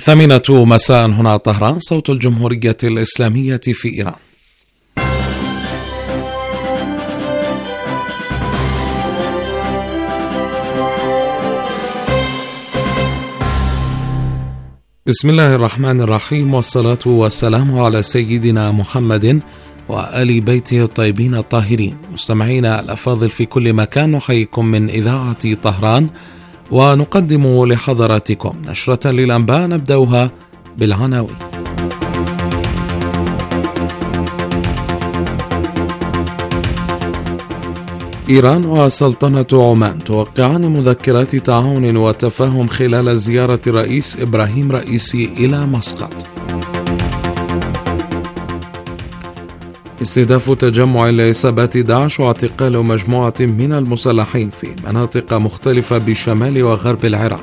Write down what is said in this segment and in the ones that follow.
8 مساء هنا طهران، صوت الجمهورية الإسلامية في إيران. بسم الله الرحمن الرحيم، والصلاة والسلام على سيدنا محمد وآل بيته الطيبين الطاهرين. مستمعينا الأفاضل في كل مكان، نحييكم من إذاعة طهران ونقدم لحضراتكم نشرة للأنباء نبدأها بالعناوين. إيران وسلطنة عمان توقعان مذكرات تعاون وتفاهم خلال زيارة الرئيس إبراهيم رئيسي إلى مسقط. استهداف تجمع لعصابات داعش واعتقال مجموعة من المسلحين في مناطق مختلفة بشمال وغرب العراق.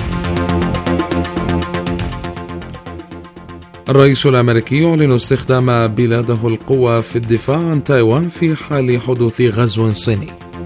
الرئيس الأمريكي يعلن استخدام بلاده القوة في الدفاع عن تايوان في حال حدوث غزو صيني.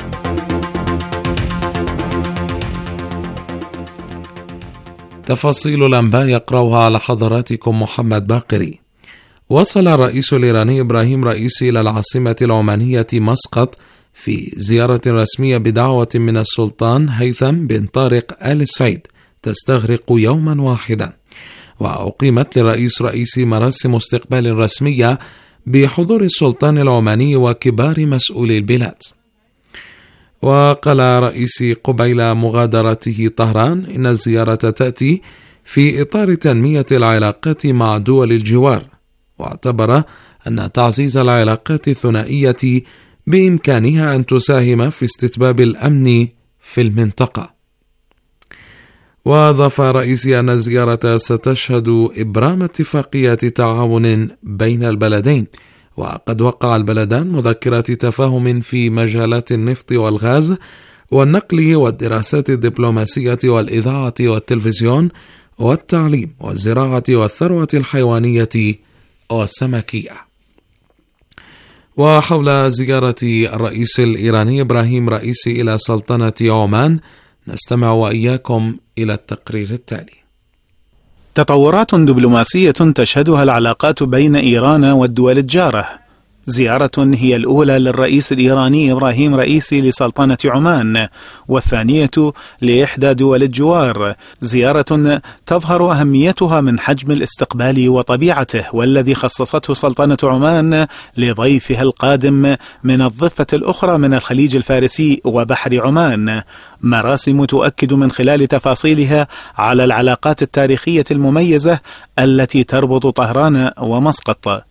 تفاصيل الأنباء يقرأها على حضراتكم محمد باقري. وصل الرئيس الإيراني إبراهيم رئيسي إلى العاصمة العمانية مسقط في زيارة رسمية بدعوة من السلطان هيثم بن طارق آل سعيد تستغرق يوما واحدا، وأقيمت للرئيس رئيسي مراسم استقبال رسمية بحضور السلطان العماني وكبار مسؤولي البلاد. وقال رئيسي قبيل مغادرته طهران إن الزيارة تأتي في إطار تنمية العلاقات مع دول الجوار، واعتبر أن تعزيز العلاقات الثنائية بإمكانها أن تساهم في استتباب الأمن في المنطقة. وأضاف رئيسي أن الزيارة ستشهد إبرام اتفاقية تعاون بين البلدين، وقد وقع البلدان مذكرات تفاهم في مجالات النفط والغاز والنقل والدراسات الدبلوماسية والإذاعة والتلفزيون والتعليم والزراعة والثروة الحيوانية والسمكية. وحول زيارة الرئيس الإيراني إبراهيم رئيسي إلى سلطنة عمان نستمع وإياكم إلى التقرير التالي. تطورات دبلوماسية تشهدها العلاقات بين إيران والدول الجارة. زيارة هي الأولى للرئيس الإيراني إبراهيم رئيسي لسلطنة عمان، والثانية لإحدى دول الجوار. زيارة تظهر أهميتها من حجم الاستقبال وطبيعته، والذي خصصته سلطنة عمان لضيفها القادم من الضفة الأخرى من الخليج الفارسي وبحر عمان. مراسم تؤكد من خلال تفاصيلها على العلاقات التاريخية المميزة التي تربط طهران ومسقط.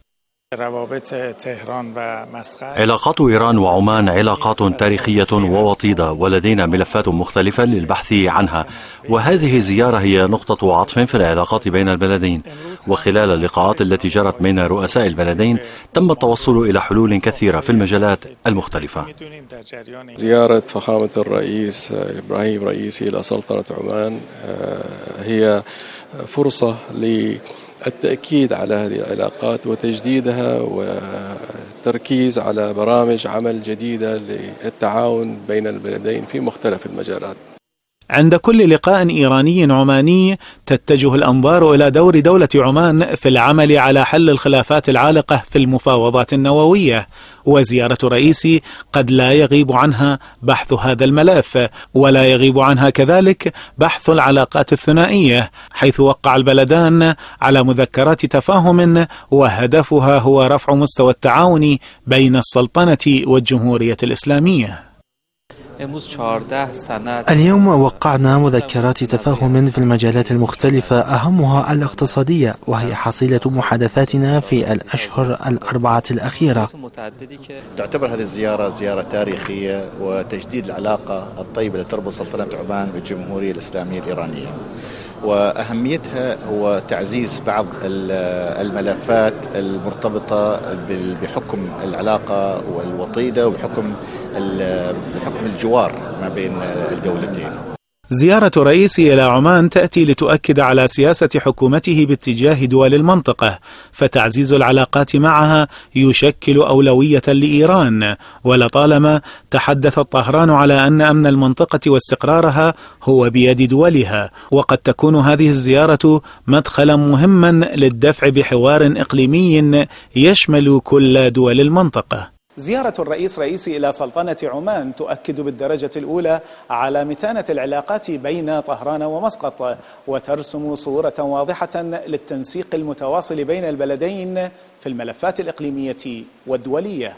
علاقات إيران وعمان علاقات تاريخية ووطيدة، ولدينا ملفات مختلفة للبحث عنها، وهذه الزيارة هي نقطة عطف في العلاقات بين البلدين. وخلال اللقاءات التي جرت بين رؤساء البلدين تم التوصل إلى حلول كثيرة في المجالات المختلفة. زيارة فخامة الرئيس إبراهيم رئيسي إلى سلطنة عمان هي فرصة التأكيد على هذه العلاقات وتجديدها والتركيز على برامج عمل جديدة للتعاون بين البلدين في مختلف المجالات. عند كل لقاء إيراني عماني تتجه الأنظار إلى دور دولة عمان في العمل على حل الخلافات العالقة في المفاوضات النووية، وزيارة رئيسي قد لا يغيب عنها بحث هذا الملف، ولا يغيب عنها كذلك بحث العلاقات الثنائية، حيث وقع البلدان على مذكرات تفاهم وهدفها هو رفع مستوى التعاون بين السلطنة والجمهورية الإسلامية. اليوم وقعنا مذكرات تفاهم في المجالات المختلفة، أهمها الاقتصادية، وهي حصيلة محادثاتنا في الأشهر الأربعة الأخيرة. تعتبر هذه الزيارة زيارة تاريخية وتجديد العلاقة الطيبة التي تربط سلطنة عمان بالجمهورية الإسلامية الإيرانية، وأهميتها هو تعزيز بعض الملفات المرتبطة بحكم العلاقة والوطيدة وبحكم الجوار ما بين الدولتين. زيارة رئيسي إلى عمان تأتي لتؤكد على سياسة حكومته باتجاه دول المنطقة، فتعزيز العلاقات معها يشكل أولوية لإيران، ولطالما تحدثت طهران على أن أمن المنطقة واستقرارها هو بيد دولها، وقد تكون هذه الزيارة مدخلا مهما للدفع بحوار إقليمي يشمل كل دول المنطقة. زيارة الرئيس رئيسي إلى سلطنة عمان تؤكد بالدرجة الأولى على متانة العلاقات بين طهران ومسقط، وترسم صورة واضحة للتنسيق المتواصل بين البلدين في الملفات الإقليمية والدولية.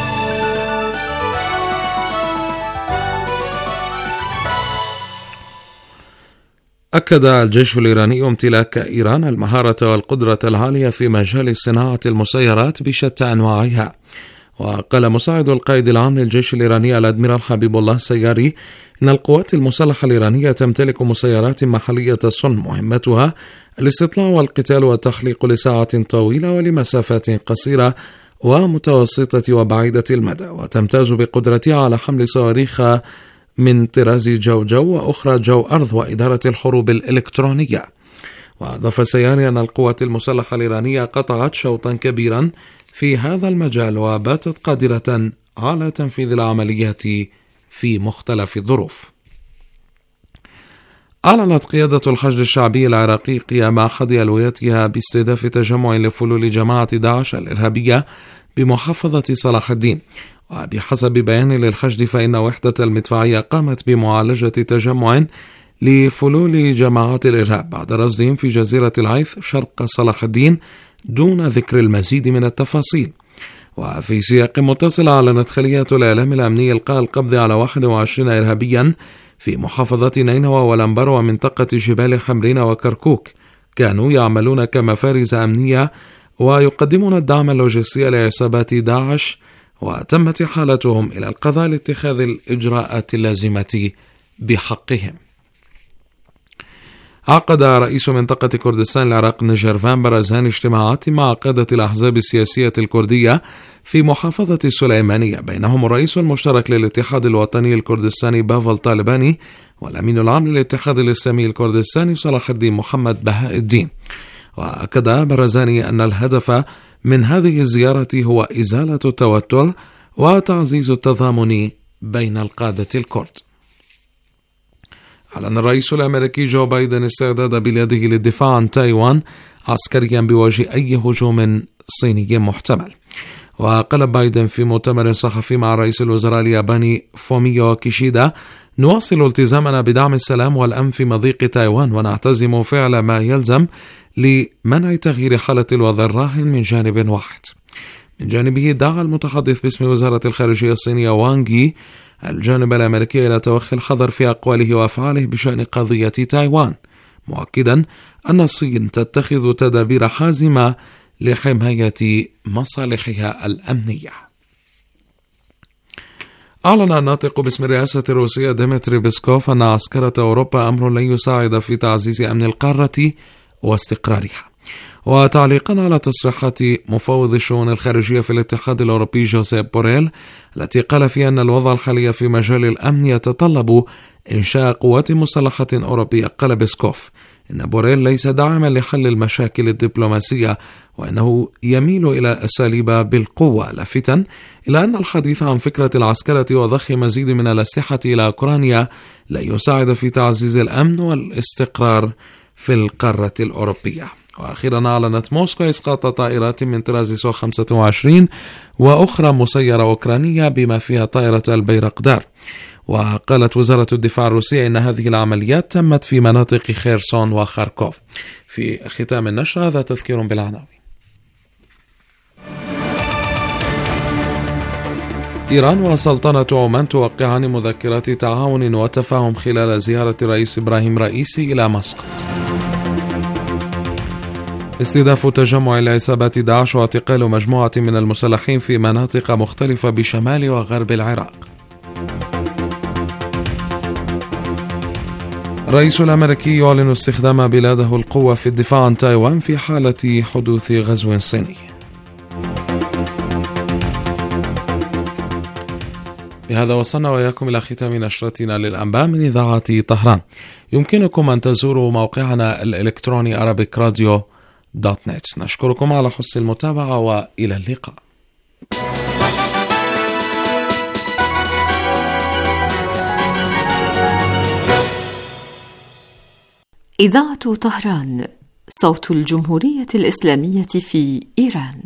أكد الجيش الإيراني امتلاك إيران المهارة والقدرة العالية في مجال صناعة المسيرات بشتى أنواعها. وقال مساعد القائد العام للجيش الإيراني الأدميرال حبيب الله السياري إن القوات المسلحة الإيرانية تمتلك مسيرات محلية الصنع مهمتها الاستطلاع والقتال والتحليق لساعات طويلة ولمسافات قصيرة ومتوسطة وبعيدة المدى، وتمتاز بقدرتها على حمل صواريخ من طراز جو وأخرى جو أرض وإدارة الحروب الإلكترونية. وأضاف السياري أن القوات المسلحة الإيرانية قطعت شوطا كبيرا في هذا المجال وباتت قادرة على تنفيذ العمليات في مختلف الظروف. أعلنت قيادة الحشد الشعبي العراقي قيام أحد ألويتها باستهداف تجمع لفلول جماعة داعش الإرهابية بمحافظة صلاح الدين. وبحسب بيان للحشد فإن وحدة المدفعية قامت بمعالجة تجمع لفلول جماعات الإرهاب بعد رصدهم في جزيرة العيث شرق صلاح الدين دون ذكر المزيد من التفاصيل. وفي سياق متصل أعلنت خلية الإعلام الأمني إلقاء القبض على 21 إرهابيا في محافظة نينوى والأنبار ومنطقة جبال حمرين وكركوك، كانوا يعملون كمفارز أمنية ويقدمون الدعم اللوجستي لعصابات داعش، وتمت حالتهم إلى القضاء لاتخاذ الإجراءات اللازمة بحقهم. عقد رئيس منطقة كردستان العراق نجرفان برزان اجتماعات مع قادة الأحزاب السياسية الكردية في محافظة السليمانية، بينهم الرئيس المشترك للاتحاد الوطني الكردستاني بافل طالباني والأمين العام للاتحاد الإسلامي الكردستاني صلاح الدين محمد بهاء الدين. وأكد برزاني أن الهدف من هذه الزيارة هو إزالة التوتر وتعزيز التضامن بين القادة الكرد. أعلن الرئيس الأمريكي جو بايدن استعداد بلاده للدفاع عن تايوان عسكريا بوجه أي هجوم صيني محتمل. وقال بايدن في مؤتمر صحفي مع رئيس الوزراء الياباني فوميو كيشيدا: نواصل التزامنا بدعم السلام والأمن في مضيق تايوان، ونعتزم فعل ما يلزم لمنع تغيير حالة الوضع الراهن من جانب واحد. من جانبه دعا المتحدث باسم وزارة الخارجية الصينية وانغ الجانب الأمريكي إلى توخي الحذر في أقواله وأفعاله بشأن قضية تايوان، مؤكدا أن الصين تتخذ تدابير حازمة لحماية مصالحها الأمنية. أعلن الناطق باسم الرئاسة الروسية ديمتري بيسكوف أن عسكرة أوروبا أمر لن يساعد في تعزيز أمن القارة واستقرارها. وتعليقا على تصريحات مفوض الشؤون الخارجية في الاتحاد الأوروبي جوزيب بوريل التي قال فيها أن الوضع الحالي في مجال الأمن يتطلب إنشاء قوات مسلحة أوروبية، قال بيسكوف إن بوريل ليس داعما لحل المشاكل الدبلوماسية وإنه يميل إلى الأساليب بالقوة، لافتا إلى أن الحديث عن فكرة العسكرة وضخ مزيد من الأسلحة إلى أوكرانيا لا يساعد في تعزيز الأمن والاستقرار في القارة الأوروبية. وأخيرا أعلنت موسكو إسقاط طائرات من طراز سو 25 وأخرى مسيرة أوكرانية بما فيها طائرة البيرقدار. وقالت وزارة الدفاع الروسية إن هذه العمليات تمت في مناطق خيرسون وخاركوف. في ختام النشر هذا تذكير بالعناوين. إيران وسلطنة عمان توقعان مذكرات تعاون وتفاهم خلال زيارة الرئيس إبراهيم رئيسي إلى مسقط. استهداف تجمع لعصابات داعش واعتقال مجموعة من المسلحين في مناطق مختلفة بشمال وغرب العراق. الرئيس الأمريكي يعلن استخدام بلاده القوة في الدفاع عن تايوان في حالة حدوث غزو صيني. بهذا وصلنا وإياكم إلى ختام نشرتنا للأنباء من إذاعة طهران. يمكنكم أن تزوروا موقعنا الإلكتروني arabicradio.net. نشكركم على حسن المتابعة وإلى اللقاء. إذاعة طهران، صوت الجمهورية الإسلامية في إيران.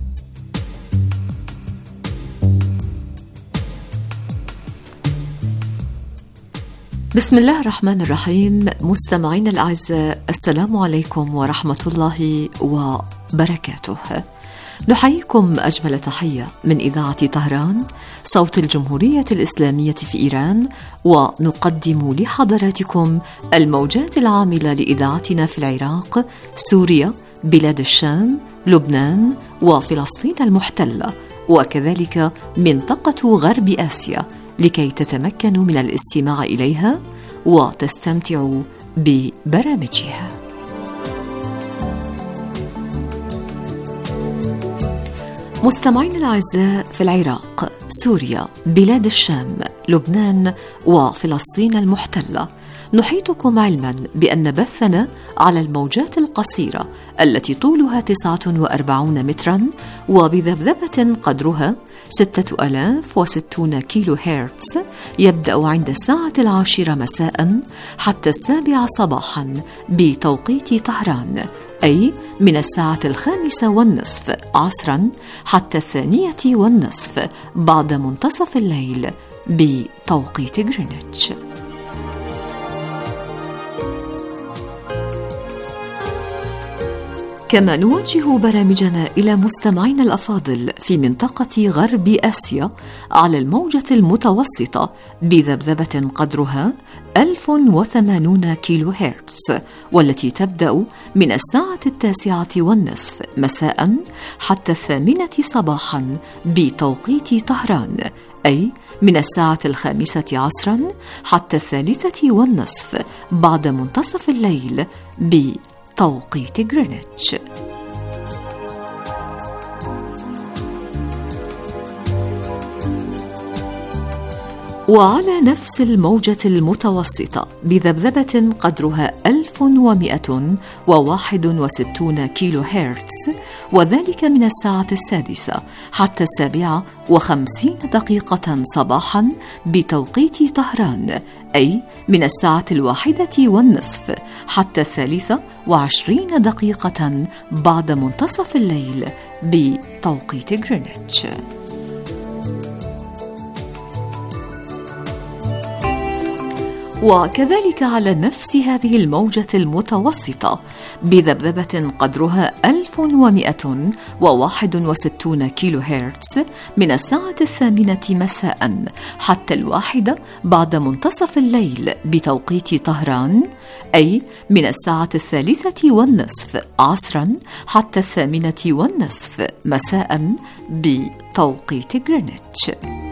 بسم الله الرحمن الرحيم. مستمعين الأعزاء، السلام عليكم ورحمة الله وبركاته. نحييكم أجمل تحية من إذاعة طهران، صوت الجمهورية الإسلامية في إيران، ونقدم لحضراتكم الموجات العاملة لإذاعتنا في العراق، سوريا، بلاد الشام، لبنان وفلسطين المحتلة، وكذلك منطقة غرب آسيا، لكي تتمكنوا من الاستماع إليها وتستمتعوا ببرامجها. مستمعين الأعزاء، في العراق، سوريا، بلاد الشام، لبنان وفلسطين المحتلة، نحيطكم علما بأن بثنا على الموجات القصيرة التي طولها 49 مترا وبذبذبة قدرها 6060 كيلو هرتز يبدأ عند الساعة 10 مساء حتى 7 صباحا بتوقيت طهران، أي من الساعة 5:30 عصرا حتى 2:30 بعد منتصف الليل بتوقيت غرينتش. كما نوجه برامجنا إلى مستمعينا الأفاضل في منطقة غرب آسيا على الموجة المتوسطة بذبذبة قدرها 1080 كيلو هرتز، والتي تبدأ من الساعة 9:30 مساء حتى 8 صباحا بتوقيت طهران، أي من الساعة 5 عصرا حتى 3:30 بعد منتصف الليل بتوقيت غرينتش. وعلى نفس الموجة المتوسطة بذبذبة قدرها 1161 كيلو هرتز، وذلك من الساعة 6 حتى 57 صباحا بتوقيت طهران، أي من الساعة 1:30 حتى 23 بعد منتصف الليل بتوقيت غرينتش. وكذلك على نفس هذه الموجة المتوسطة بذبذبة قدرها 1161 كيلو هرتز من الساعة 8 مساء حتى 1 بعد منتصف الليل بتوقيت طهران، أي من الساعة 3:30 عصرا حتى 8:30 مساء بتوقيت غرينتش.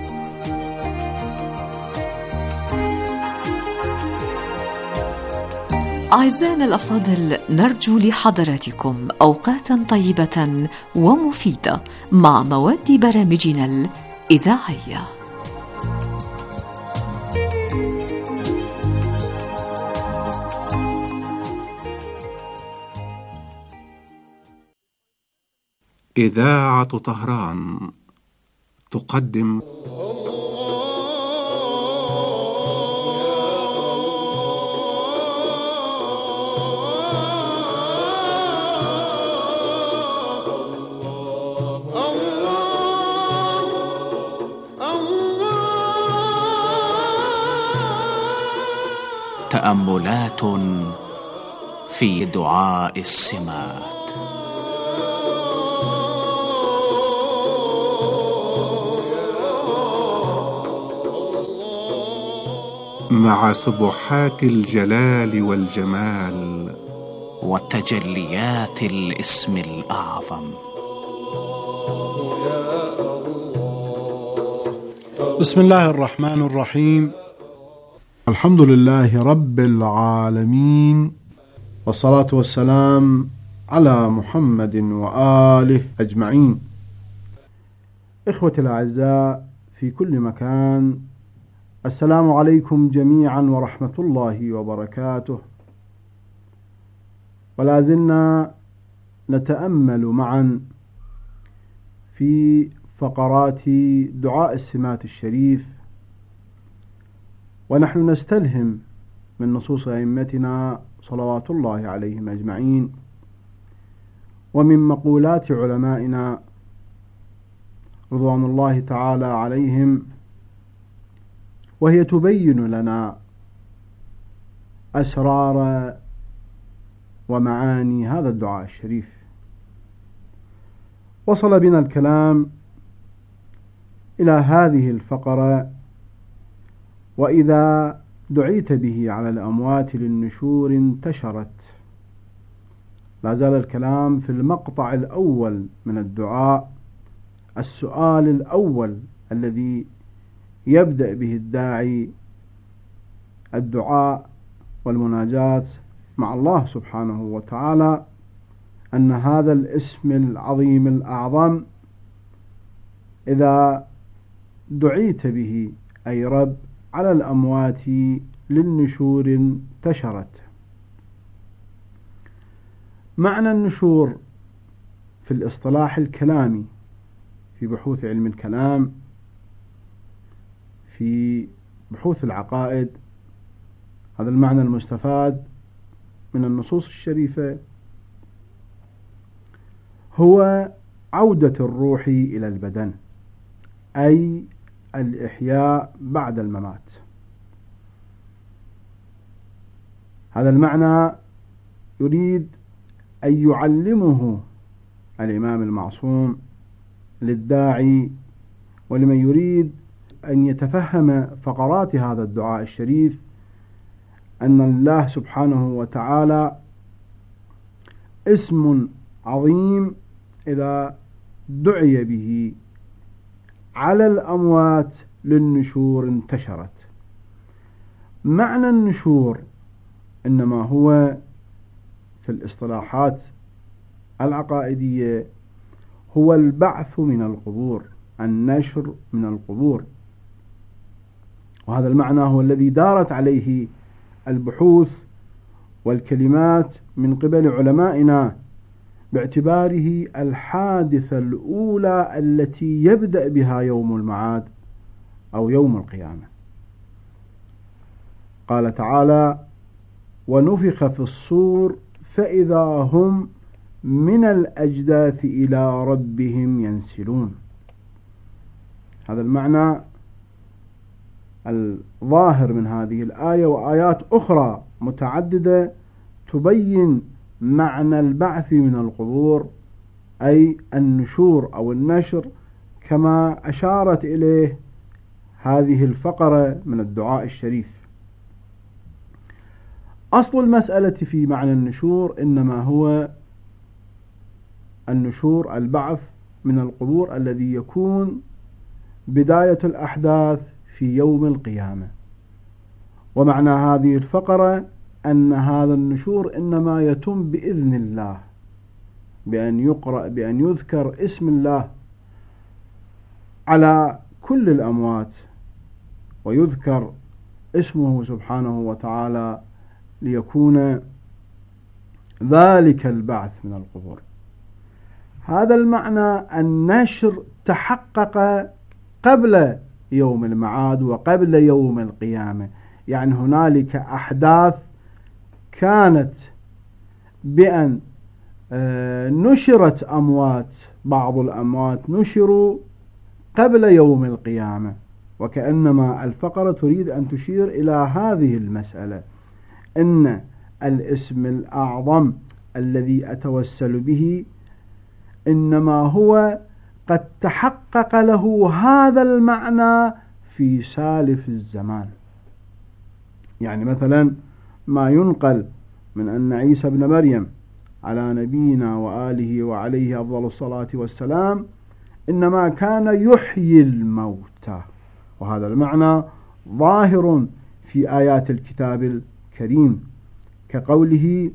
أعزائنا الأفاضل، نرجو لحضراتكم أوقاتا طيبة ومفيدة مع مواد برامجنا الإذاعية. إذاعة طهران تقدم تأملات في دعاء السمات. مع سبحات الجلال والجمال وتجليات الاسم الأعظم. بسم الله الرحمن الرحيم. الحمد لله رب العالمين، والصلاة والسلام على محمد وآله أجمعين. إخوتي الأعزاء، في في كل مكان. السلام عليكم جميعا ورحمة الله وبركاته. ولا زلنا نتأمل معا في فقرات دعاء السمات الشريف، ونحن نستلهم من نصوص أئمتنا صلوات الله عليهم أجمعين، ومن مقولات علمائنا رضوان الله تعالى عليهم، وهي تبين لنا أسرار ومعاني هذا الدعاء الشريف. وصل بنا الكلام إلى هذه الفقرة: وإذا دعيت به على الأموات للنشور انتشرت. لا زال الكلام في المقطع الأول من الدعاء، السؤال الأول الذي يبدأ به الداعي الدعاء والمناجاة مع الله سبحانه وتعالى، أن هذا الاسم العظيم الأعظم إذا دعيت به أي رب على الأموات للنشور انتشرت. معنى النشور في الاصطلاح الكلامي في بحوث علم الكلام، في بحوث العقائد، هذا المعنى المستفاد من النصوص الشريفة هو عودة الروح إلى البدن، أي الإحياء بعد الممات. هذا المعنى يريد أن يعلمه الإمام المعصوم للداعي ولمن يريد أن يتفهم فقرات هذا الدعاء الشريف، أن الله سبحانه وتعالى اسم عظيم إذا دعي به على الأموات للنشور انتشرت. معنى النشور إنما هو في الاصطلاحات العقائدية هو البعث من القبور، النشر من القبور، وهذا المعنى هو الذي دارت عليه البحوث والكلمات من قبل علمائنا، باعتباره الحادثة الأولى التي يبدأ بها يوم المعاد أو يوم القيامة. قال تعالى: ونفخ في الصور فإذا هم من الأجداث إلى ربهم ينسلون. هذا المعنى الظاهر من هذه الآية وآيات أخرى متعددة تبين معنى البعث من القبور، أي النشور أو النشر، كما أشارت إليه هذه الفقرة من الدعاء الشريف. أصل المسألة في معنى النشور إنما هو النشور، البعث من القبور الذي يكون بداية الأحداث في يوم القيامة. ومعنى هذه الفقرة أن هذا النشور إنما يتم بإذن الله، بأن يقرأ، بأن يذكر اسم الله على كل الأموات، ويذكر اسمه سبحانه وتعالى ليكون ذلك البعث من القبور. هذا المعنى النشر تحقق قبل يوم المعاد وقبل يوم القيامة، يعني هنالك أحداث كانت بأن نشرت أموات، بعض الأموات نشروا قبل يوم القيامة، وكأنما الفقرة تريد أن تشير إلى هذه المسألة، إن الاسم الأعظم الذي أتوسل به إنما هو قد تحقق له هذا المعنى في سالف الزمان. يعني مثلا ما ينقل من أن عيسى بن مريم على نبينا وآله وعليه أفضل الصلاة والسلام إنما كان يحيي الموتى، وهذا المعنى ظاهر في آيات الكتاب الكريم، كقوله: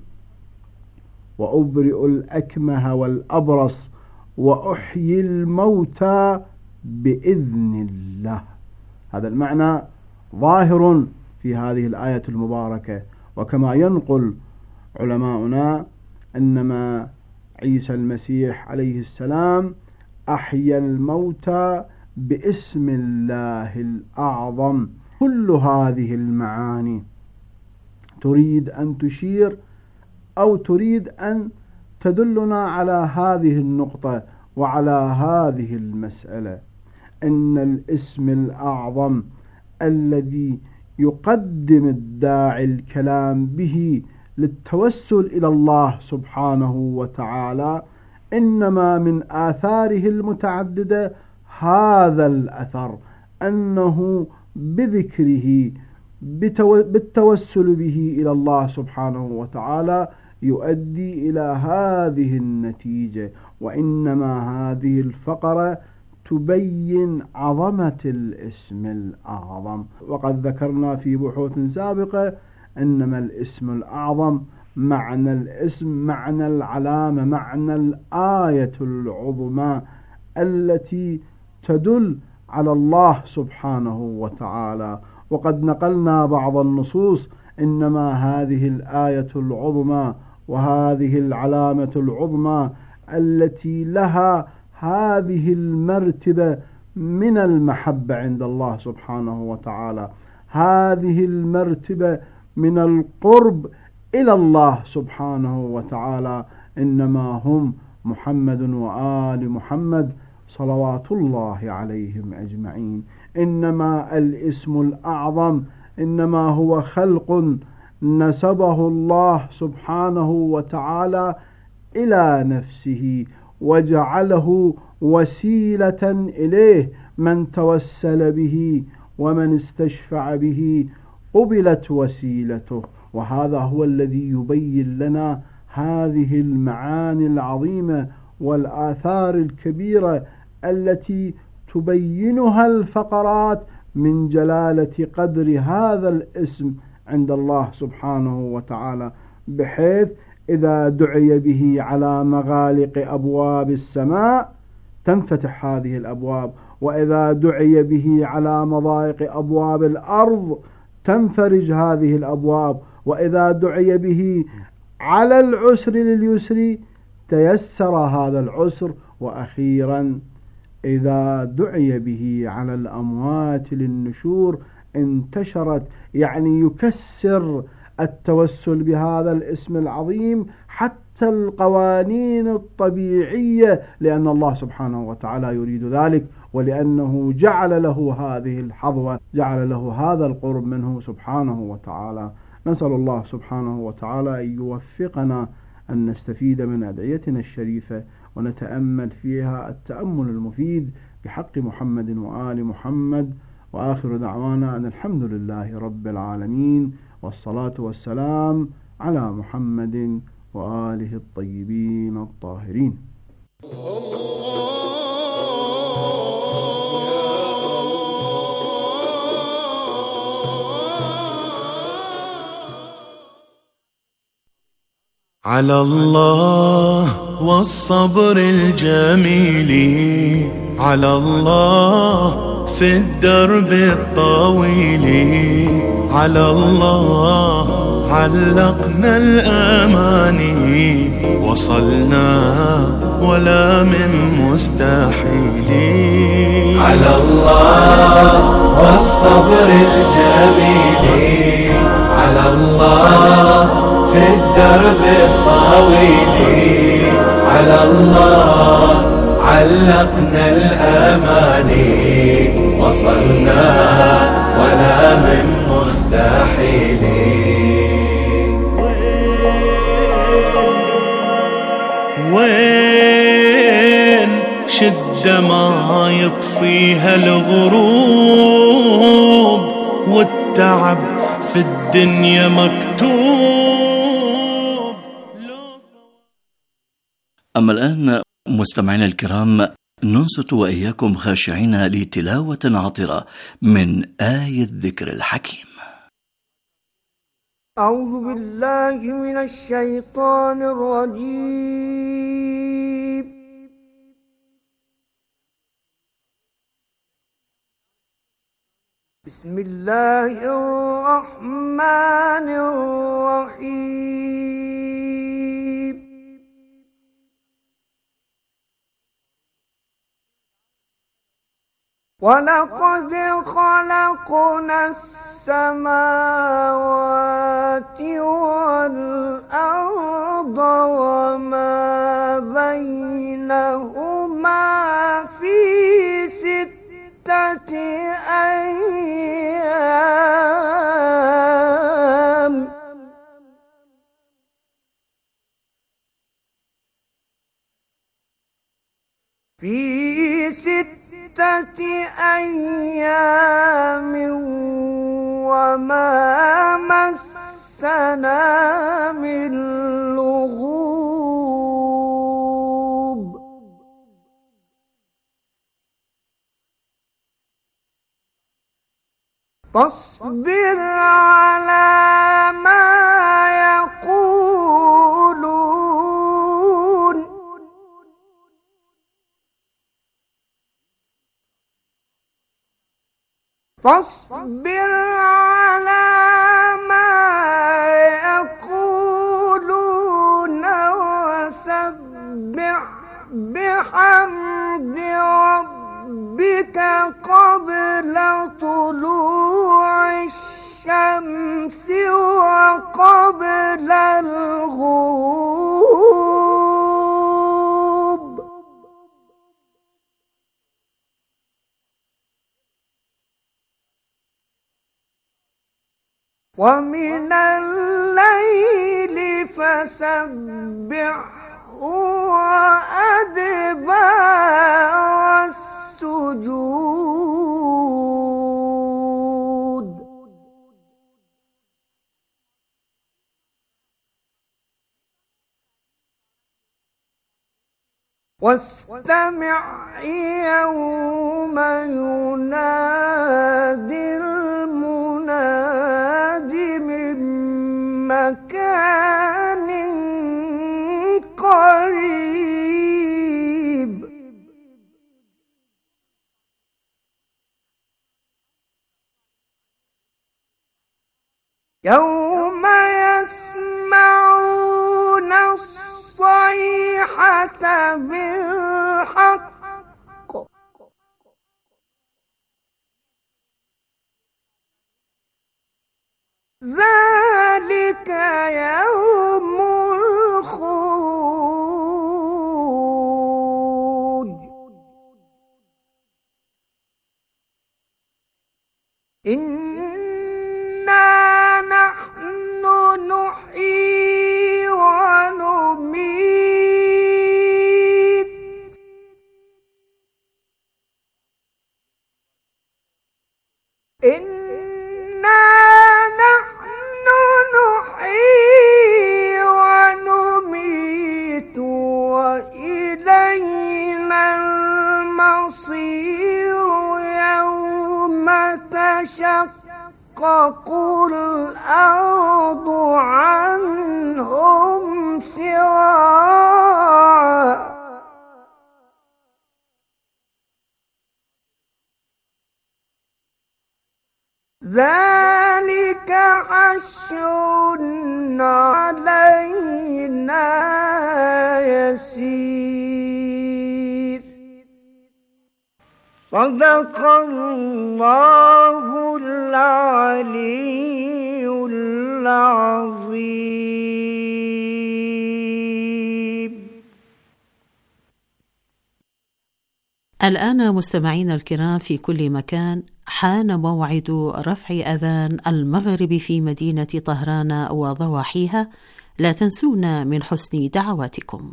وأبرئ الأكمه والأبرص وأحيي الموتى بإذن الله. هذا المعنى ظاهر في هذه الآية المباركة. وكما ينقل علماؤنا أنما عيسى المسيح عليه السلام أحيا الموتى باسم الله الأعظم. كل هذه المعاني تريد أن تشير أو تريد أن تدلنا على هذه النقطة وعلى هذه المسألة، أن الاسم الأعظم الذي يقدم الداعي الكلام به للتوسل إلى الله سبحانه وتعالى إنما من آثاره المتعددة هذا الأثر، أنه بذكره بالتوسل به إلى الله سبحانه وتعالى يؤدي إلى هذه النتيجة. وإنما هذه الفقرة تبين عظمة الاسم الأعظم. وقد ذكرنا في بحوث سابقة إنما الاسم الأعظم معنى الاسم، معنى العلامة، معنى الآية العظمى التي تدل على الله سبحانه وتعالى. وقد نقلنا بعض النصوص إنما هذه الآية العظمى وهذه العلامة العظمى التي لها هذه المرتبة من المحبة عند الله سبحانه وتعالى، هذه المرتبة من القرب إلى الله سبحانه وتعالى، إنما هم محمد وآل محمد صلوات الله عليهم أجمعين. إنما الاسم الأعظم إنما هو خلق نسبه الله سبحانه وتعالى إلى نفسه وجعله وسيلة إليه، من توسل به ومن استشفع به قبلت وسيلته. وهذا هو الذي يبين لنا هذه المعاني العظيمة والآثار الكبيرة التي تبينها الفقرات من جلالة قدر هذا الاسم عند الله سبحانه وتعالى، بحيث إذا دعي به على مغالق أبواب السماء تنفتح هذه الأبواب، وإذا دعي به على مضايق أبواب الأرض تنفرج هذه الأبواب، وإذا دعي به على العسر لليسر تيسر هذا العسر، وأخيرا إذا دعي به على الأموات للنشور انتشرت. يعني يكسر التوسل بهذا الاسم العظيم حتى القوانين الطبيعية، لأن الله سبحانه وتعالى يريد ذلك، ولأنه جعل له هذه الحظوة، جعل له هذا القرب منه سبحانه وتعالى. نسأل الله سبحانه وتعالى أن يوفقنا أن نستفيد من أدعيتنا الشريفة ونتأمل فيها التأمل المفيد بحق محمد وآل محمد. وآخر دعوانا أن الحمد لله رب العالمين، والصلاة والسلام على محمد وآله الطيبين الطاهرين. على الله والصبر الجميل، على الله في الدرب الطويل، على الله علقنا الأماني، وصلنا ولا من مستحيل. على الله والصبر الجميل، على الله في الدرب الطويل، على الله علقنا الأماني، وصلنا ولا من مستحيل. وين شدة ما يطفيها الغروب، والتعب في الدنيا مكتوب. أما الآن مستمعينا الكرام، ننصت وإياكم خاشعين لتلاوة عطرة من آية الذكر الحكيم. أعوذ بالله من الشيطان الرجيم. بسم الله الرحمن الرحيم ولقد خلقنا السماوات والأرض وما بينهما في 6 أيام وما مسنا من لغوب فاصبر على ما يقولون فاصبر على ما يقولون وسبح بحمد ربك قبل طلوع الشمس وقبل الغروب ومن الليل فسبحه وأدبار السجود واستمع يوم ينادي المناد من مكان قريب يوم يسمعون الصيحة بالحق ذلك يوم الخروج إنا نحن نحيي ونميت إنا نحن نحيي ونميت وإلينا المصير يوم تشقق الأرض عنهم سراعا ذلك حشر علينا يسير صدق الله العلي العظيم. الآن مستمعينا الكرام في كل مكان حان موعد رفع أذان المغرب في مدينة طهران وضواحيها. لا تنسونا من حسن دعواتكم.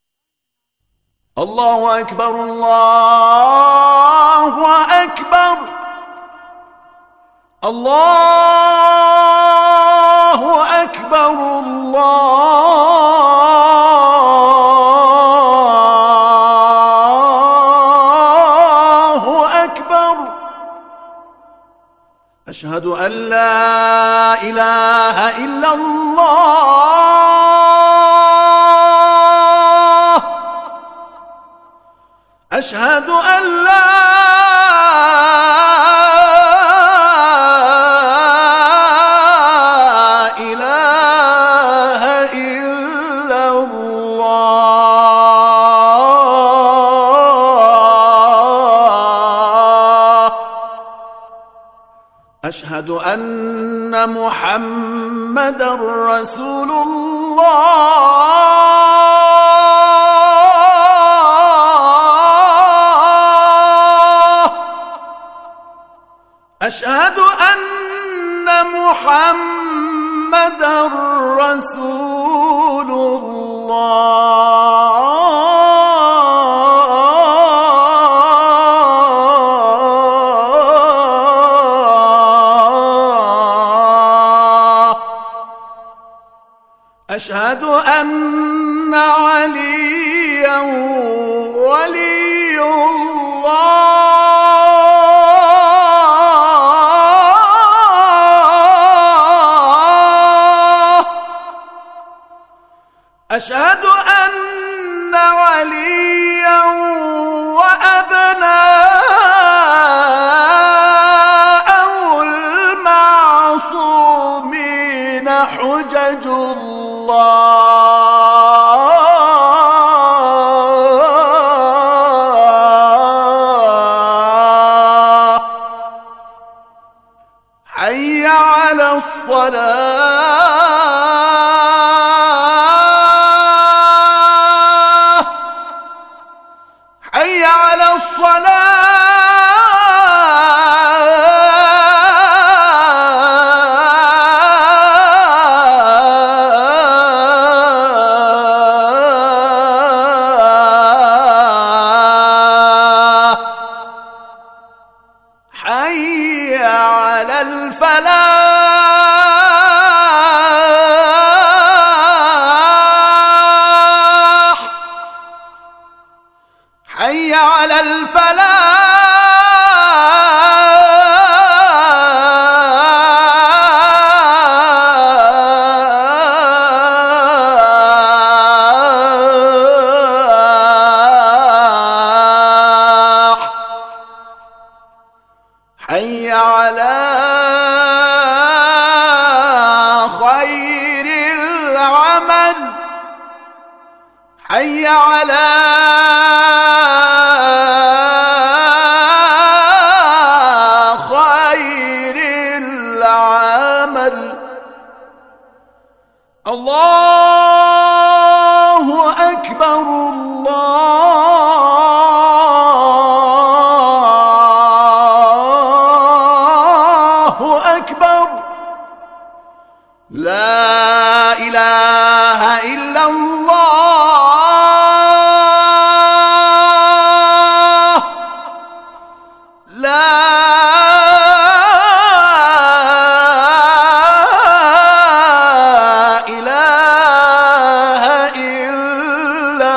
الله أكبر الله أكبر الله أكبر الله أكبر أشهد أن لا إله إلا الله أشهد أن لا أشهد أن محمدًا رسول الله. أشهد أن محمدًا رسول الله. أشهد أن عليا ولي الله. أشهد أن عليا وأبناءه المعصومين حجج الله. حي على الصلاة. حي على الصلاة. حي على الفلاح. حي على الفلاح. حي على خير العمل. حي على خير العمل. الله أكبر. الله أكبر. لا إله إلا الله. لا إله إلا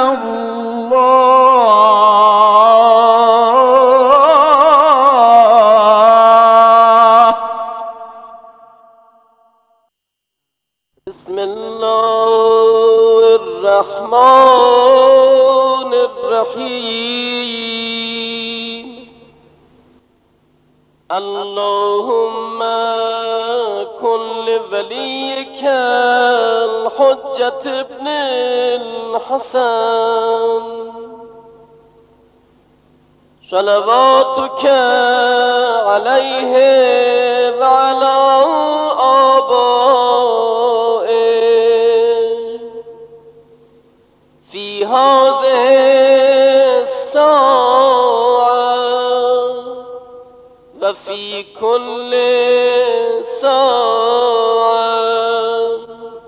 الله. بسم الله الرحمن الرحيم. اللهم كن لوليك الحجة ابن الحسن صلواتك عليه وعلى آبائه في هذه الساعة وفي كل ساعة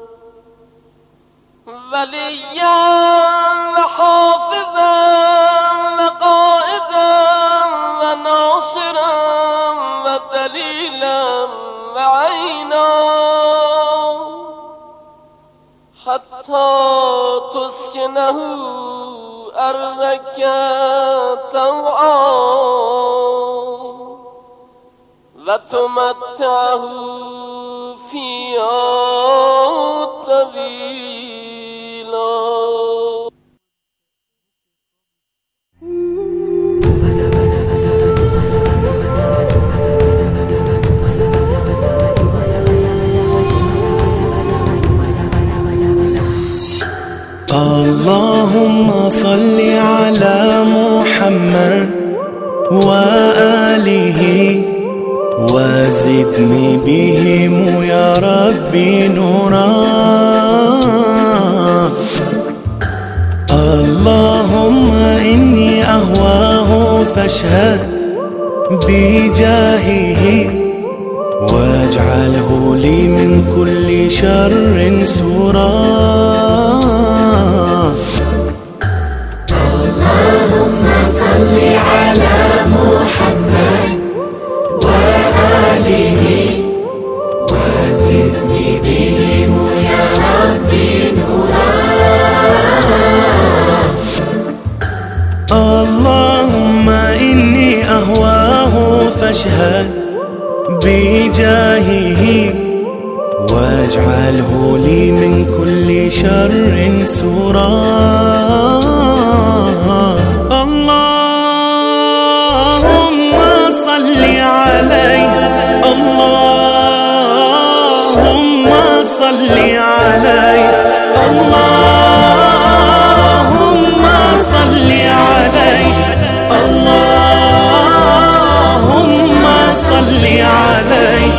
وليا وحافظا وقائدا وناصرا ودليلا وعينا حتى تسكنه أرضك طوعا وتمتعه فيها طويلا. اللهم صل على محمد وآله وزوجه وزدني بهم يا ربي نورا. اللهم إني أهواه فاشهد بجاهه واجعله لي من كل شر سورا. اللهم صل على محمد وآله وزدني بهم يا ربي نورا. اللهم إني أهواه فاشهد بجاهه واجعله لي من كل شر سورا. اللهم صل عليه، اللهم صل عليه، اللهم صل عليه، اللهم صل عليه،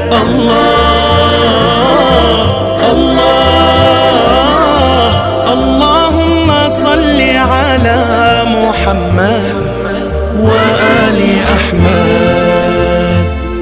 اللهم صل على محمد وآل أحمد.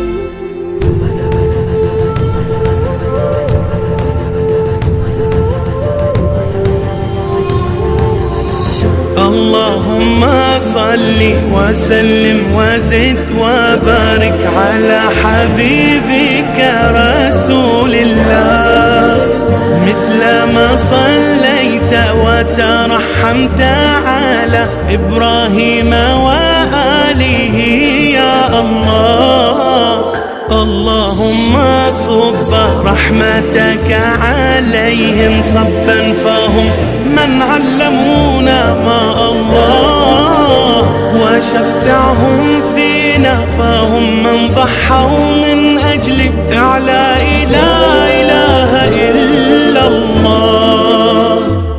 اللهم صل وسلم وزد وبارك على حبيبك رسول الله، مثل ما صليت وترحمت على إبراهيم وآله يا الله. اللهم صب رحمتك عليهم صبا فهم من علمونا ما الله، وشفعهم فينا فهم من ضحوا من أجل إعلاء لا إله إلا الله.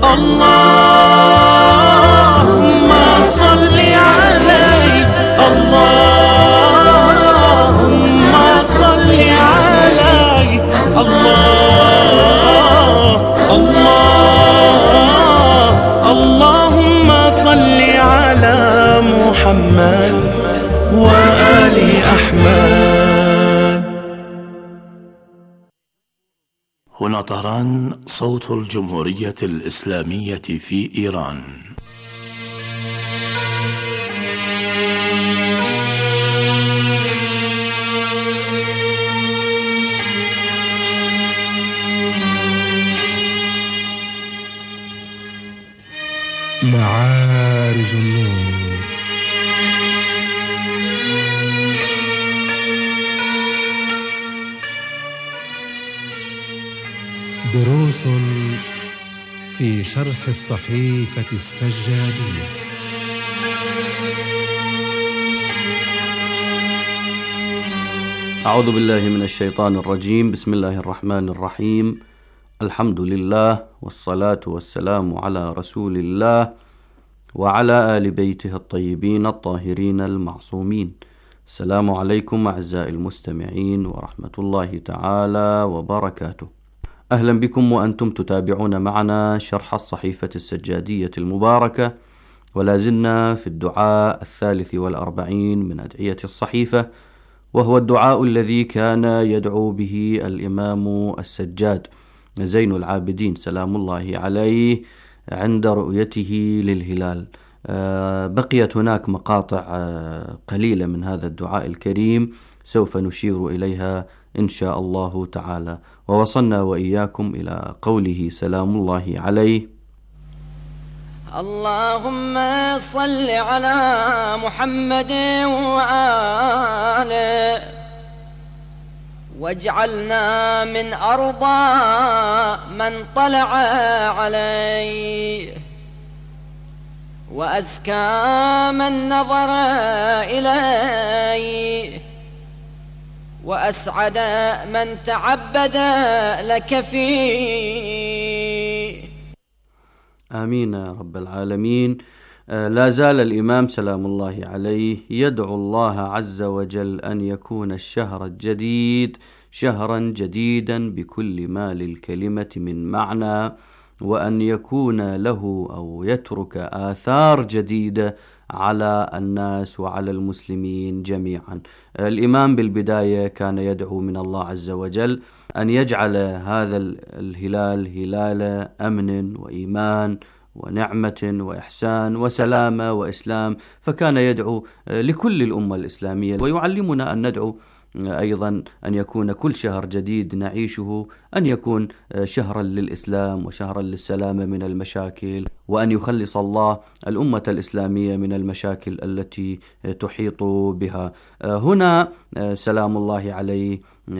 اللهم صل عليه، اللهم صل عليه، اللهم صل على محمد وآل أحمد. هنا طهران، صوت الجمهورية الإسلامية في إيران. معارج النور. دروس في شرح الصحيفة السجادية. أعوذ بالله من الشيطان الرجيم. بسم الله الرحمن الرحيم. الحمد لله والصلاة والسلام على رسول الله وعلى آل بيته الطيبين الطاهرين المعصومين. السلام عليكم أعزائي المستمعين ورحمة الله تعالى وبركاته. أهلا بكم وأنتم تتابعون معنا شرح الصحيفة السجادية المباركة، ولا زلنا في الدعاء 43 من أدعية الصحيفة، وهو الدعاء الذي كان يدعو به الإمام السجاد زين العابدين سلام الله عليه عند رؤيته للهلال. بقيت هناك مقاطع قليلة من هذا الدعاء الكريم سوف نشير إليها إن شاء الله تعالى. ووصلنا وإياكم إلى قوله سلام الله عليه: اللهم صل على محمد وآله واجعلنا من أرضى من طلع عليه، وأزكى من نظر إليه، وأسعد من تعبد لك فيه. آمين يا رب العالمين. لا زال الإمام سلام الله عليه يدعو الله عز وجل أن يكون الشهر الجديد شهرا جديدا بكل ما للكلمة من معنى، وأن يكون له أو يترك آثار جديدة على الناس وعلى المسلمين جميعا. الإمام بالبداية كان يدعو من الله عز وجل أن يجعل هذا الهلال هلال أمن وإيمان ونعمة وإحسان وسلامة وإسلام، فكان يدعو لكل الأمة الإسلامية، ويعلمنا أن ندعو أيضا أن يكون كل شهر جديد نعيشه أن يكون شهرا للإسلام وشهرا للسلامة من المشاكل، وأن يخلص الله الأمة الإسلامية من المشاكل التي تحيط بها. هنا سلام الله عليه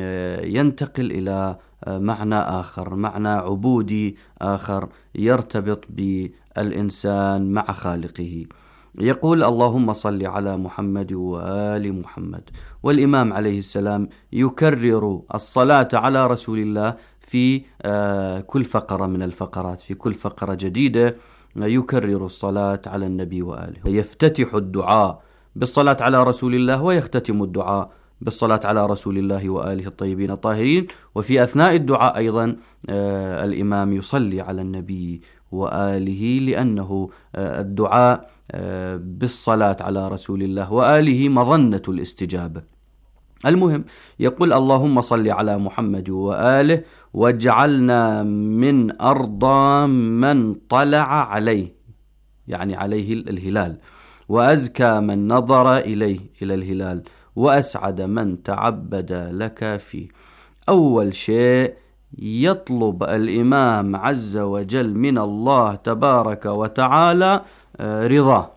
ينتقل إلى معنى آخر، معنى عبودي آخر يرتبط بالإنسان مع خالقه. يقول اللهم صل على محمد وآل محمد، والإمام عليه السلام يكرر الصلاة على رسول الله في كل فقرة من الفقرات، في كل فقرة جديدة يكرر الصلاة على النبي وآله، يفتتح الدعاء بالصلاة على رسول الله ويختتم الدعاء بالصلاة على رسول الله وآله الطيبين الطاهرين. وفي أثناء الدعاء أيضا الإمام يصلي على النبي وآله، لأنه الدعاء بالصلاة على رسول الله وآله مظنة الاستجابة. المهم يقول اللهم صل على محمد وآله واجعلنا من أرضى من طلع عليه، يعني عليه الهلال، وأزكى من نظر إليه إلى الهلال، وأسعد من تعبد لك فيه. أول شيء يطلب الإمام عز وجل من الله تبارك وتعالى رضاه،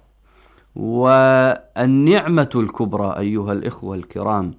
والنعمة الكبرى أيها الإخوة الكرام،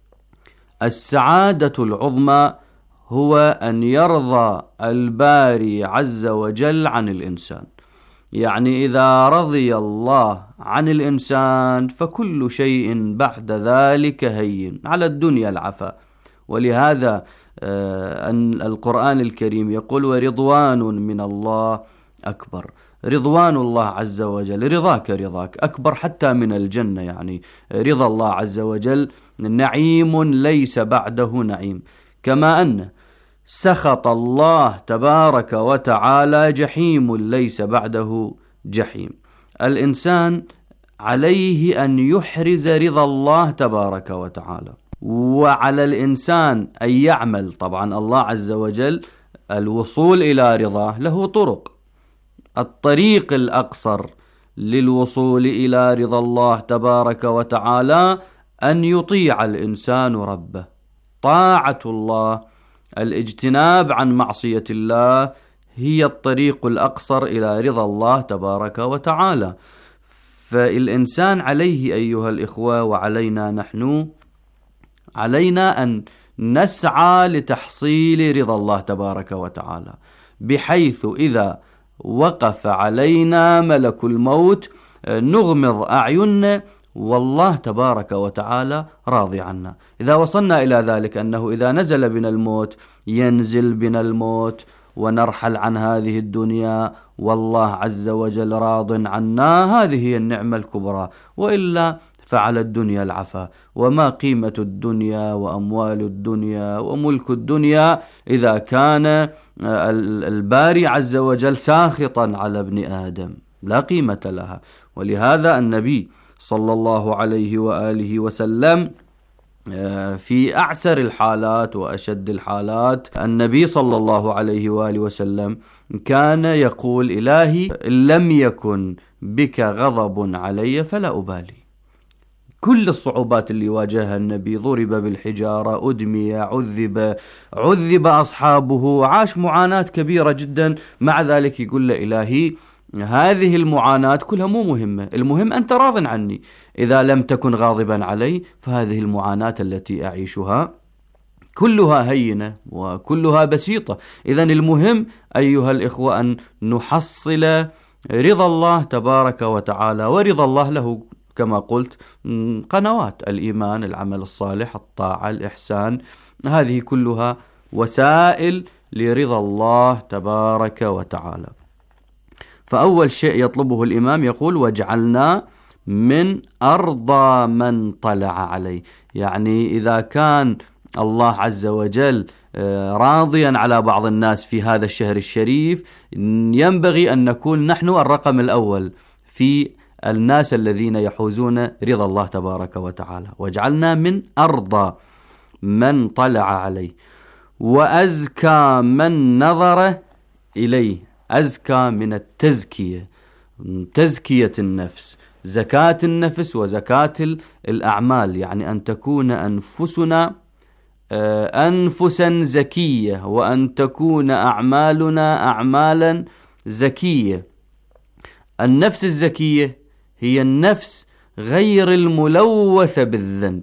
السعادة العظمى هو أن يرضى الباري عز وجل عن الإنسان. يعني إذا رضي الله عن الإنسان فكل شيء بعد ذلك هين، على الدنيا العفا. ولهذا أن القرآن الكريم يقول ورضوان من الله أكبر. رضوان الله عز وجل، رضاك أكبر حتى من الجنة. يعني رضا الله عز وجل نعيم ليس بعده نعيم، كما أن سخط الله تبارك وتعالى جحيم ليس بعده جحيم. الإنسان عليه أن يحرز رضا الله تبارك وتعالى، وعلى الإنسان أن يعمل. طبعا الله عز وجل الوصول إلى رضاه له طرق، الطريق الأقصر للوصول إلى رضا الله تبارك وتعالى أن يطيع الإنسان ربه، طاعة الله، الاجتناب عن معصية الله هي الطريق الأقصر إلى رضا الله تبارك وتعالى. فالإنسان عليه أيها الإخوة وعلينا نحن، علينا أن نسعى لتحصيل رضا الله تبارك وتعالى، بحيث إذا وقف علينا ملك الموت نغمض أعيننا والله تبارك وتعالى راضي عنا. إذا وصلنا إلى ذلك أنه إذا نزل بنا الموت ينزل بنا الموت ونرحل عن هذه الدنيا والله عز وجل راض عنا، هذه هي النعمة الكبرى. وإلا فعلى الدنيا العفا، وما قيمة الدنيا وأموال الدنيا وملك الدنيا إذا كان الباري عز وجل ساخطا على ابن آدم، لا قيمة لها. ولهذا النبي صلى الله عليه وآله وسلم في أعسر الحالات وأشد الحالات النبي صلى الله عليه وآله وسلم كان يقول إلهي إن لم يكن بك غضب علي فلا أبالي. كل الصعوبات اللي واجهها النبي، ضرب بالحجارة، أدمي، عذب أصحابه، عاش معاناة كبيرة جدا، مع ذلك يقول له إلهي هذه المعاناة كلها مو مهمة، المهم أنت راض عني. إذا لم تكن غاضبا علي فهذه المعاناة التي أعيشها كلها هينة وكلها بسيطة. إذن المهم أيها الإخوة أن نحصل رضا الله تبارك وتعالى، ورضا الله له كما قلت قنوات: الإيمان، العمل الصالح، الطاعة، الإحسان، هذه كلها وسائل لرضا الله تبارك وتعالى. فأول شيء يطلبه الإمام يقول واجعلنا من أرضى من طلع عليه، يعني إذا كان الله عز وجل راضيا على بعض الناس في هذا الشهر الشريف، ينبغي أن نكون نحن الرقم الأول في الناس الذين يحوزون رضا الله تبارك وتعالى. واجعلنا من أرضى من طلع عليه وأزكى من نظر إليه. أزكى من التزكية، تزكية النفس، زكاة النفس وزكاة الأعمال، يعني أن تكون أنفسنا أنفسا زكية، وأن تكون أعمالنا أعمالا زكية. النفس الزكية هي النفس غير الملوثة بالذنب،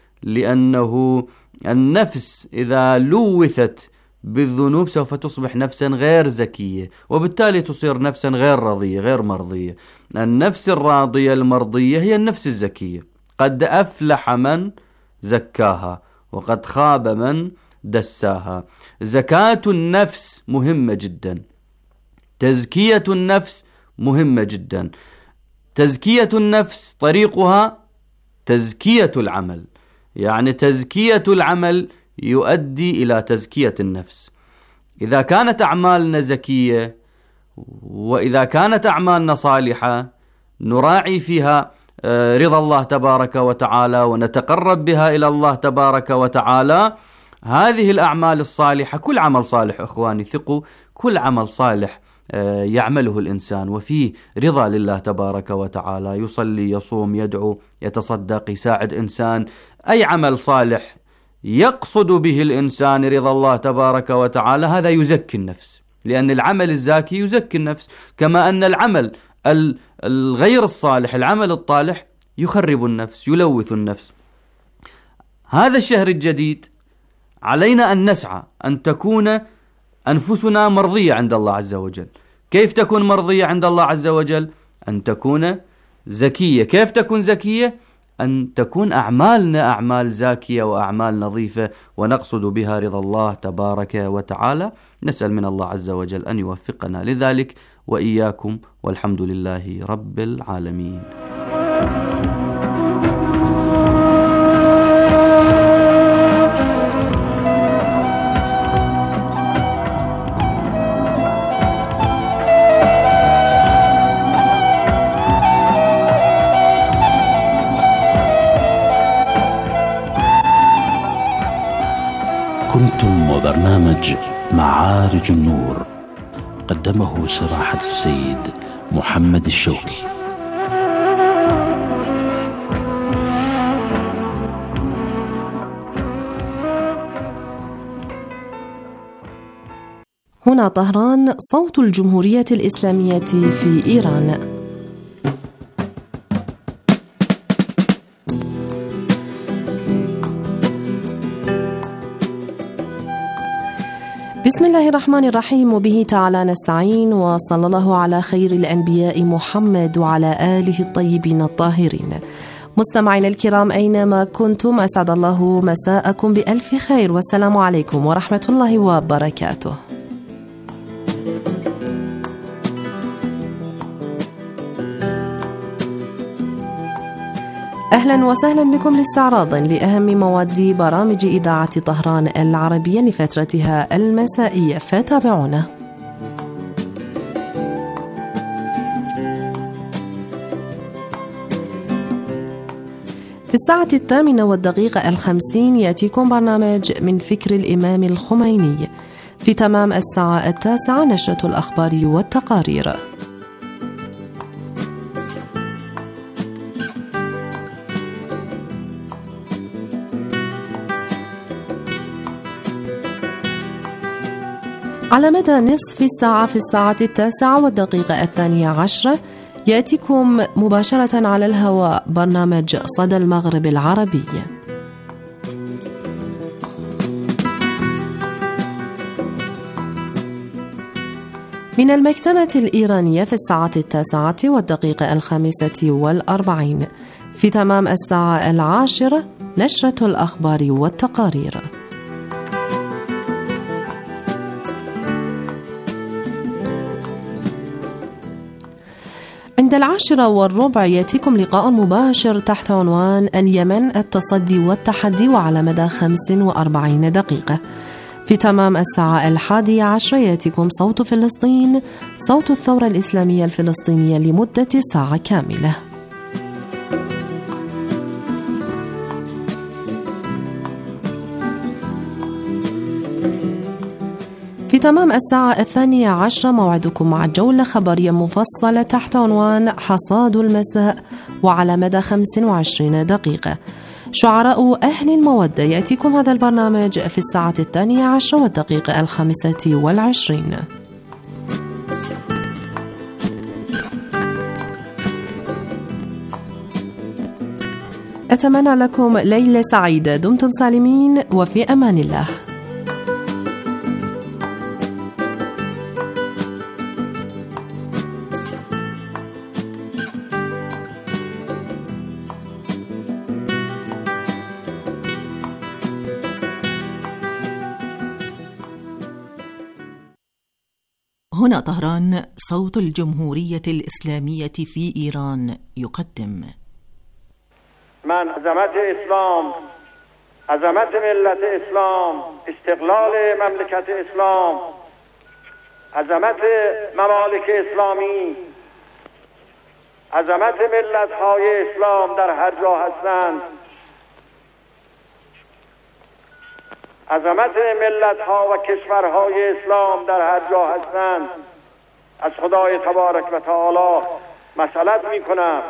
لأنه النفس إذا لوثت بالذنوب سوف تصبح نفسا غير زكية، وبالتالي تصير نفسا غير راضية غير مرضية. النفس الراضية المرضية هي النفس الزكية. قد أفلح من زكاها وقد خاب من دساها. زكاة النفس مهمة جدا، تزكية النفس مهمة جدا. تزكية النفس طريقها تزكية العمل، يعني تزكية العمل يؤدي إلى تزكية النفس. إذا كانت أعمالنا زكية وإذا كانت أعمالنا صالحة نراعي فيها رضا الله تبارك وتعالى ونتقرب بها إلى الله تبارك وتعالى، هذه الأعمال الصالحة، كل عمل صالح إخواني ثقوا، كل عمل صالح يعمله الإنسان وفيه رضا لله تبارك وتعالى، يصلي يصوم يدعو يتصدق يساعد إنسان، أي عمل صالح يقصد به الإنسان رضا الله تبارك وتعالى، هذا يزكي النفس، لأن العمل الزاكي يزكي النفس، كما أن العمل الغير الصالح العمل الطالح يخرب النفس يلوث النفس. هذا الشهر الجديد علينا أن نسعى أن تكون أنفسنا مرضية عند الله عز وجل. كيف تكون مرضية عند الله عز وجل؟ أن تكون زكية. كيف تكون زكية؟ أن تكون أعمالنا أعمال زاكية وأعمال نظيفة ونقصد بها رضا الله تبارك وتعالى. نسأل من الله عز وجل أن يوفقنا لذلك وإياكم، والحمد لله رب العالمين. كنتم وبرنامج معارج النور، قدمه سماحة السيد محمد الشوكي. هنا طهران، صوت الجمهورية الإسلامية في إيران. بسم الله الرحمن الرحيم، وبه تعالى نستعين، وصلى الله على خير الأنبياء محمد وعلى آله الطيبين الطاهرين. مستمعينا الكرام أينما كنتم، أسعد الله مساءكم بألف خير، والسلام عليكم ورحمة الله وبركاته. أهلا وسهلا بكم لاستعراض لأهم مواد برامج إذاعة طهران العربية لفترتها المسائية، فتابعونا. في الساعة 8:50 يأتيكم برنامج من فكر الإمام الخميني. في تمام الساعة 9 نشرة الأخبار والتقارير. على مدى نصف الساعة في الساعة 9:12 يأتيكم مباشرة على الهواء برنامج صدى المغرب العربي. من المكتبة الإيرانية في الساعة 9:45 في تمام الساعة 10 نشرة الأخبار والتقارير. عند 10:15 يأتيكم لقاء مباشر تحت عنوان اليمن التصدي والتحدي وعلى مدى 45 دقيقة. في تمام 11:10 يأتيكم صوت فلسطين، صوت الثورة الإسلامية الفلسطينية لمدة ساعة كاملة. في تمام 12:00 موعدكم مع جولة خبرية مفصلة تحت عنوان حصاد المساء وعلى مدى 25 دقيقة. شعراء أهل المودة يأتيكم هذا البرنامج في 12:25. أتمنى لكم ليلة سعيدة، دمتم سالمين وفي أمان الله. هنا طهران، صوت الجمهورية الإسلامية في إيران يقدم من عظمت اسلام، عظمت ملت اسلام، استقلال مملکت اسلام، عظمت ممالک اسلامی، عظمت ملت های اسلام در هر جا هستند، عظمت ملت ها و کشورهای اسلام در هر جا هستند. از خدای تبارک و تعالی مسئلت می کنم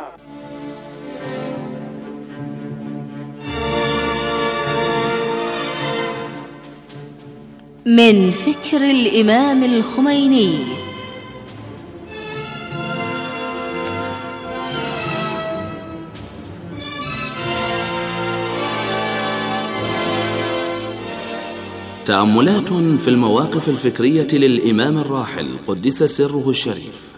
من فكر الإمام الخميني. تأملات في المواقف الفكرية للإمام الراحل قدس سره الشريف.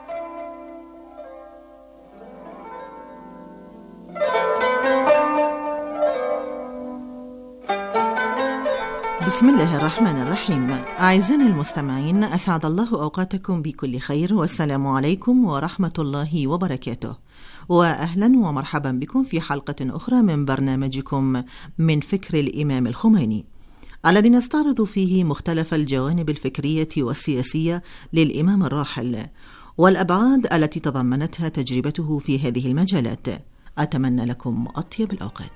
بسم الله الرحمن الرحيم. أعزائي المستمعين، أسعد الله أوقاتكم بكل خير، والسلام عليكم ورحمة الله وبركاته، وأهلا ومرحبا بكم في حلقة أخرى من برنامجكم من فكر الإمام الخميني، الذي نستعرض فيه مختلف الجوانب الفكرية والسياسية للإمام الراحل والأبعاد التي تضمنتها تجربته في هذه المجالات. أتمنى لكم أطيب الأوقات.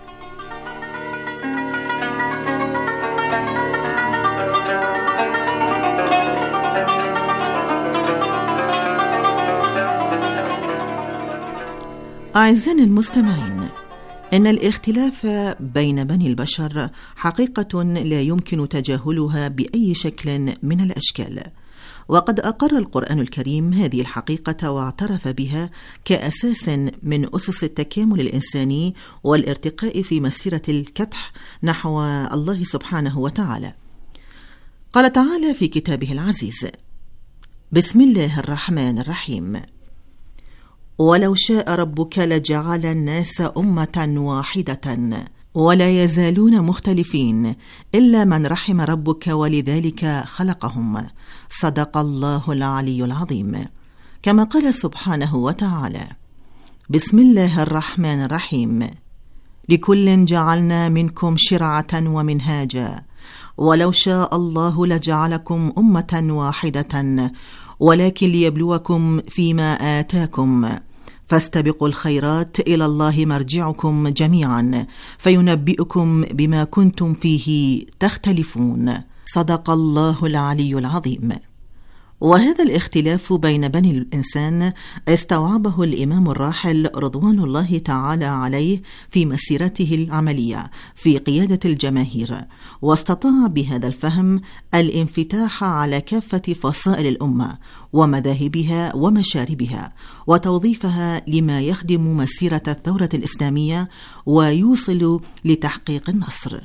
أعزائي المستمعين، إن الاختلاف بين بني البشر حقيقة لا يمكن تجاهلها بأي شكل من الأشكال، وقد أقر القرآن الكريم هذه الحقيقة واعترف بها كأساس من أسس التكامل الإنساني والارتقاء في مسيرة الكدح نحو الله سبحانه وتعالى. قال تعالى في كتابه العزيز: بسم الله الرحمن الرحيم: ولو شاء ربك لجعل الناس أمة واحدة ولا يزالون مختلفين إلا من رحم ربك ولذلك خلقهم. صدق الله العلي العظيم. كما قال سبحانه وتعالى: بسم الله الرحمن الرحيم: لكل جعلنا منكم شرعة ومنهاجا ولو شاء الله لجعلكم أمة واحدة ولكن ليبلوكم فيما آتاكم فاستبقوا الخيرات إلى الله مرجعكم جميعا فينبئكم بما كنتم فيه تختلفون. صدق الله العلي العظيم. وهذا الاختلاف بين بني الإنسان استوعبه الإمام الراحل رضوان الله تعالى عليه في مسيرته العملية في قيادة الجماهير، واستطاع بهذا الفهم الانفتاح على كافة فصائل الأمة ومذاهبها ومشاربها، وتوظيفها لما يخدم مسيرة الثورة الإسلامية ويوصل لتحقيق النصر.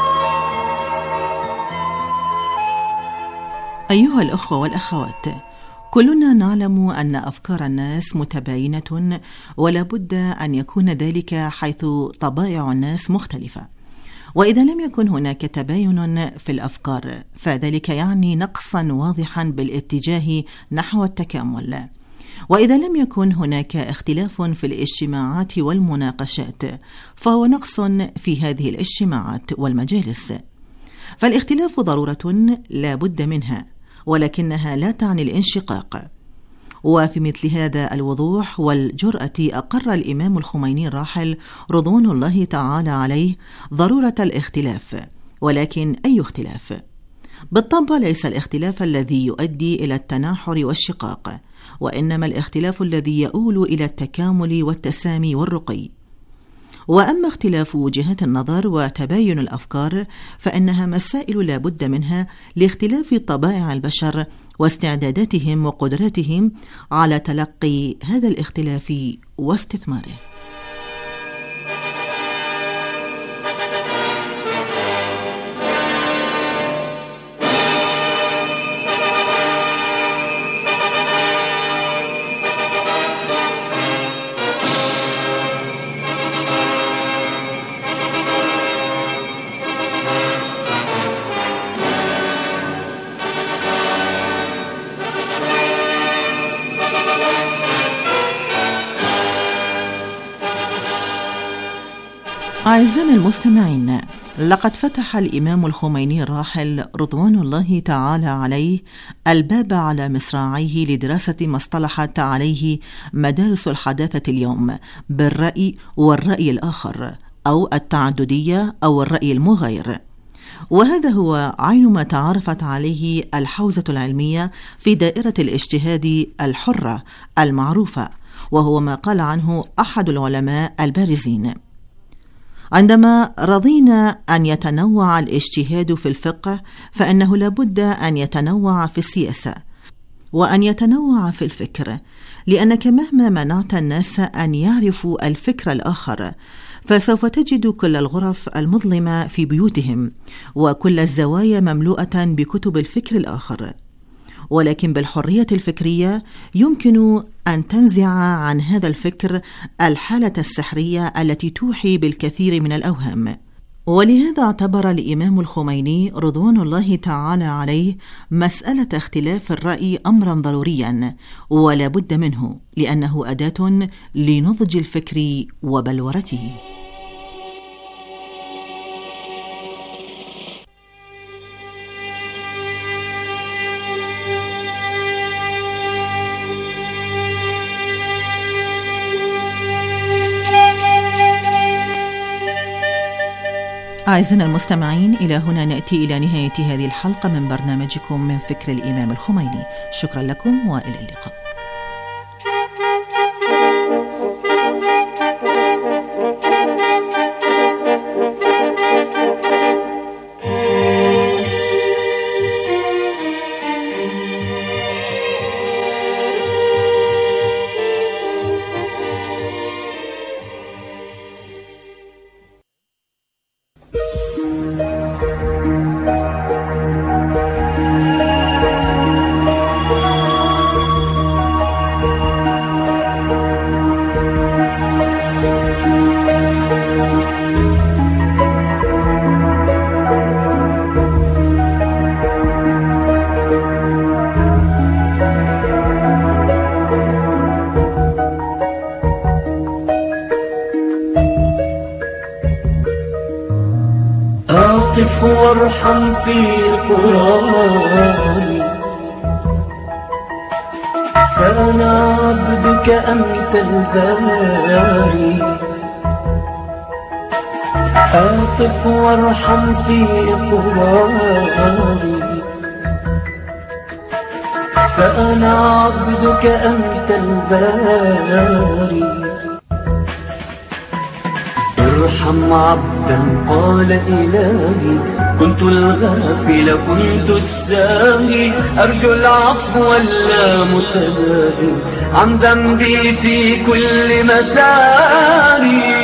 أيها الأخوة والأخوات، كلنا نعلم أن أفكار الناس متباينة، ولا بد أن يكون ذلك حيث طبائع الناس مختلفة. وإذا لم يكن هناك تباين في الأفكار فذلك يعني نقصا واضحا بالاتجاه نحو التكامل. وإذا لم يكن هناك اختلاف في الاجتماعات والمناقشات فهو نقص في هذه الاجتماعات والمجالس. فالاختلاف ضرورة لا بد منها، ولكنها لا تعني الانشقاق. وفي مثل هذا الوضوح والجرأة أقر الإمام الخميني الراحل رضوان الله تعالى عليه ضرورة الاختلاف. ولكن أي اختلاف؟ بالطبع ليس الاختلاف الذي يؤدي إلى التناحر والشقاق، وإنما الاختلاف الذي يؤول إلى التكامل والتسامي والرقي. وأما اختلاف وجهات النظر وتباين الأفكار فإنها مسائل لا بد منها لاختلاف طبائع البشر واستعداداتهم وقدراتهم على تلقي هذا الاختلاف واستثماره. أعزائنا المستمعين، لقد فتح الإمام الخميني الراحل رضوان الله تعالى عليه الباب على مصراعيه لدراسة ما اصطلحت عليه مدارس الحداثة اليوم بالرأي والرأي الآخر، أو التعددية أو الرأي المغاير. وهذا هو عين ما تعرفت عليه الحوزة العلمية في دائرة الاجتهاد الحرة المعروفة، وهو ما قال عنه أحد العلماء البارزين: عندما رضينا أن يتنوع الاجتهاد في الفقه فإنه لابد أن يتنوع في السياسة وأن يتنوع في الفكر، لأنك مهما منعت الناس أن يعرفوا الفكر الآخر فسوف تجد كل الغرف المظلمة في بيوتهم وكل الزوايا مملوءة بكتب الفكر الآخر. ولكن بالحرية الفكرية يمكن أن تنزع عن هذا الفكر الحالة السحرية التي توحي بالكثير من الأوهام. ولهذا اعتبر الإمام الخميني رضوان الله تعالى عليه مسألة اختلاف الرأي أمرا ضروريا ولا بد منه، لأنه أداة لنضج الفكر وبلورته. أعزائنا المستمعين، إلى هنا نأتي إلى نهاية هذه الحلقة من برنامجكم من فكر الإمام الخميني. شكرا لكم وإلى اللقاء. أعطف وارحم في قراري، فأنا عبدك أنت الباري. أعطف وارحم في قراري، فأنا عبدك أنت الباري. ارحم عبدا قال إلهي، كنت الغافل كنت الساهي، أرجو العفو اللامتناهي عن ذنبي في كل مساري.